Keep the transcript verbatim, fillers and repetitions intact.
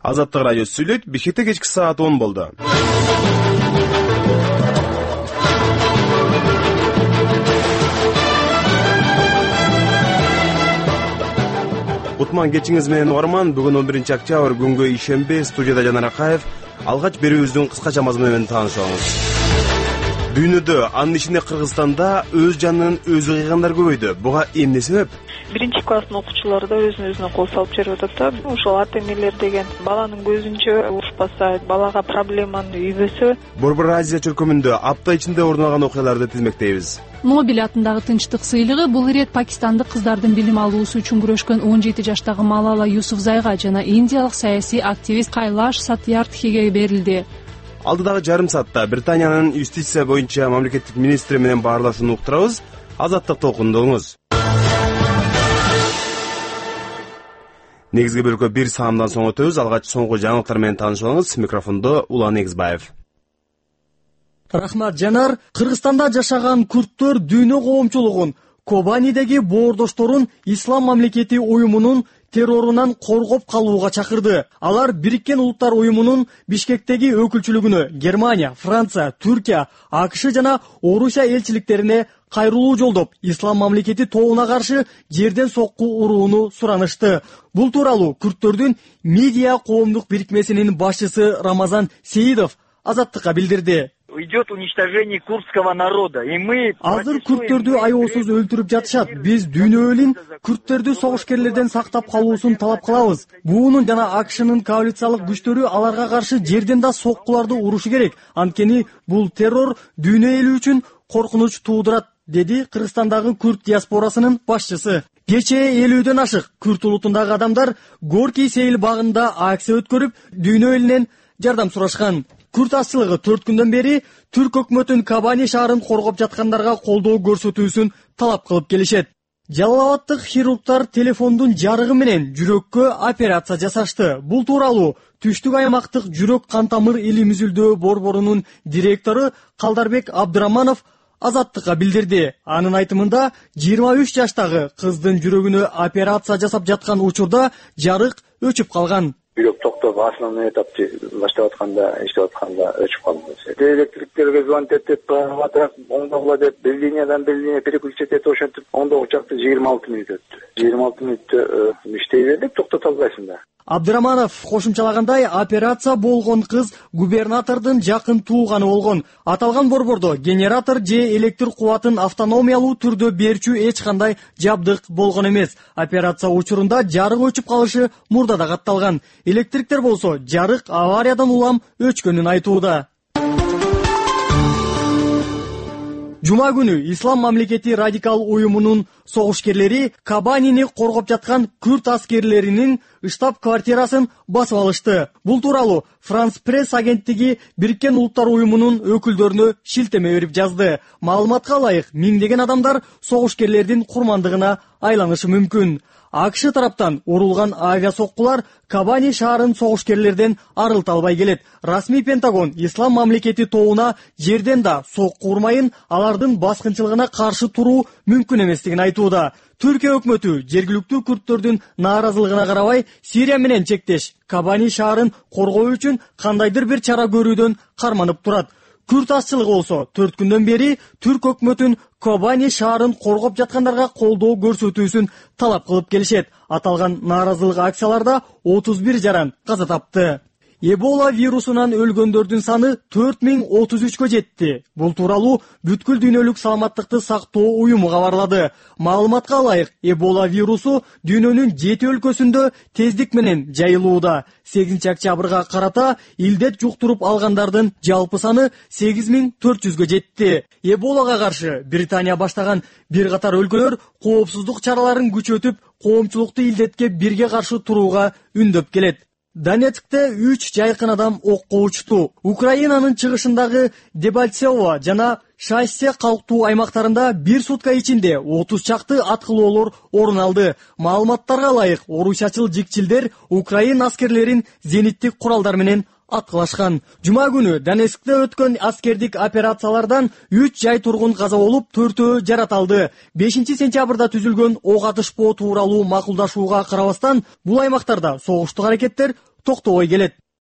Азаттык радиосы сүйлөйт. Бишкекте кечки саат он болду. Утман кечиңиз менен Орман. Бүгүн он биринчи октябрь күнгө ишенбей, студияда Жанар Акаев. Алгач берүүбүздүн кыскача мазмуну менен таанышыңыз. Дүйнөдө, анын ичинде Кыргызстанда өз жанын өзү кыйгандар көбөйдү. Буга эмне себеп? Биринчи класстын окуучулары да өзүн өзүнө кол салып жүрүп атат да. Ошол ата энелер деген баланын көзүнчө урушпаса, балага проблеманы үйбөсө. Борбор Азия чөлкөмүндө апта ичинде орун алган окуяларды тизмектейбиз. Нобель атындагы тынчтык сыйлыгы бул ирет пакистандык кыздардын билим алуусу үчүн күрөшкөн он жети жаштагы Малала Юсуфзайга жана индиялык саясий активист Кайлаш Сатьярдхиге берилди. Алдыдагы жарым саатта Британиянын юстиция боюнча мамлекеттик министри менен баарлашууну уктурабыз. Азаттык толкундуңуз. Негизги бөлүккө бир саамдан соң өтөбүз. Алгач соңку жаңылыктар менен таанышып алыңыз. Микрофондо Улан Негизбаев. Рахмат, Жанар. Кыргызстанда жашаган күрттөр дүйнө коомчулугун Кобанидеги боордошторун Ислам мамлекети уюмунун террорунан коргоп калууга чакырды. Алар Бириккен Улуттар уюмунун Бишкектеги өкүлчүлүгүнө Германия, Франция, Түркия, АКШ жана Орусия элчиликтерине кайрылуу жолдоп, Ислам мамлекети тобуна каршы жерден сокку урууну суранышты. Бул тууралуу күрттөрдүн медиа коомдук бирикмесинин башчысы Рамазан Сеидов Азаттыкка билдирди. Идет уничтожение курдского народа, и мы азыр күрттөрдү аеосуз өлтүрүп жатышат. Биз дүйнө элин күрттөрдү согушкерлерден сактап калуусун талап кылабыз. Буунун жана АКШнын коалициялык күчтөрү аларга каршы жерден да соккуларды урушу керек. Анткени бул террор дүйнө эли үчүн коркунуч туудурат, деди Кыргызстандагы күрт диаспорасынын башчысы. Кечээ элүүдөн ашык күрт улутундагы адамдар Горький Сейил багында акция өткөрүп, дүйнө элинен жардам сурашкан. Күрт азчылыгы төрт күндөн бери Түрк өкмөтүн Кабани шаарын коргоп жаткандарга колдоо көрсөтүүсүн талап кылып келишет. Жалалабадтык хирургдар телефондун жарыгы менен жүрөккө операция жасашты. Бул тууралуу Түштүк аймактык жүрөк кан тамыр илимизилдөө борборунун директору Калдарбек Абдыраманов Азаттыкка билдирди. Анын айтымында жыйырма үч жаштагы кыздын жүрөгүнө операция жасап жаткан учурда жарык өчүп калган. Жүрөк токтоп, основной этапты баштап атканда, иштеп атканда өчүп калды. Электриктерге звонить этип, батак оңдогула деп, белиниядан белиния переключить этип ошентип, оңдоо учакты жыйырма алты мүнөт өттү. жыйырма алты мүнөттө иштей бердик, токтото албайсың да. Абдыраманов кошумчалагандай, операция болгон кыз губернатордун жакын тууганы болгон. Аталган борбордо генератор же электр кубатын автономиялуу түрдө берчү эч кандай жабдык болгон эмес. Операция учурунда жарык өчүп калышы мурда да катталган. Электриктер болсо жарык авариядан улам өчкөнүн айтууда. Жума күнү Ислам мамлекети радикал уюмунун согушкерлери Кабанини коргоп жаткан күрт аскерлеринин штаб-квартирасын басып алышты. Бул тууралуу Франс пресс агенттиги Бириккен Улуттар уюмунун өкүлдөрүнө шилтеме берип жазды. Маалыматка ылайык, миңдеген адамдар согушкерлердин курмандыгына айланышы мүмкүн. АКШ тараптан урулган авиасоккулар Кабани шаарын согушкерлерден арылта албай келет. Расмий Пентагон Ислам мамлекети тобуна жерден да сокку урмайын, алардын баскынчылыгына каршы туруу мүмкүн эместигин айтууда. Түркия өкмөтү жергиликтүү күрттөрдүн нааразылыгына карабай Сирия менен чектеш Кабани шаарын коргоо үчүн кандайдыр бир чара көрүүдөн карманып турат. Күрт азчылыгы болсо төрт күндөн бери Түрк өкмөтүн Кобани шаарын коргоп жаткандарга колдоо көрсөтүүсүн талап кылып келишет. Аталган нааразылык акцияларда отуз бир жаран каза тапты. Эбола вирусунан өлгөндөрдүн саны төрт миң отуз үчкө жетти. Бул тууралуу бүткүл дүйнөлүк саламаттыкты сактоо уюму кабарлады. Маалыматка ылайык, Эбола вирусу дүйнөнүн жети өлкөсүндө тездик менен жайылууда. сегизинчи октябрга карата илдет жуктуруп алгандардын жалпы саны сегиз миң төрт жүзгө жетти. Эболага каршы Британия баштаган бир катар өлкөлөр коопсуздук чараларын күчөтүп, коомчулукту илдетке бирге каршы турууга үндөп келет. Донецкте үч жайкын адам окко учту. Украинанын чыгышындагы Дебальцево жана Шассе калктуу аймактарында бир сутка ичинде отуз чакты аткылоолор орун алды. Маалыматтарга ылайык, орусиячыл жикчилдер Украин аскерлерин зениттик куралдар менен аткылашкан. Жума күнү Донецкте өткөн аскердик операциялардан үч жай тургун каза болуп, төртөө жараталды. бешинчи сентябрда түзүлгөн ок атышпоо тууралуу макулдашууга карабастан, бул аймактарда согуштук аракеттер токтобой келет.